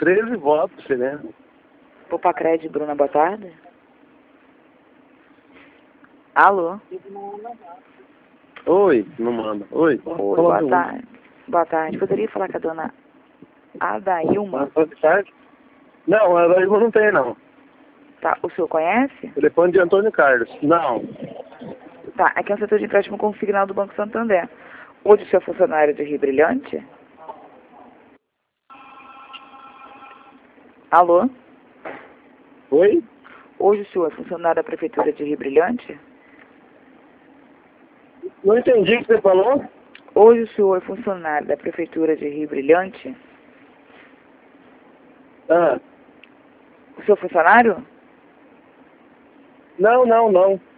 13 votos, né? Popacred, Bruna, boa tarde. Alô? Oi, não manda. Oi. Oi, boa tarde. Boa tarde. Poderia falar com a dona Adailma? Boa tarde. Não, a Adailma não tem, não. Tá, o senhor conhece? Telefone de Antônio Carlos. Não. Tá, aqui é um setor de empréstimo consignado do Banco Santander. Hoje o senhor é funcionário de Rio Brilhante? Alô? Oi? Hoje o senhor é funcionário da Prefeitura de Rio Brilhante? Não entendi o que você falou. Hoje o senhor é funcionário da Prefeitura de Rio Brilhante? Ah. O senhor é funcionário? Não.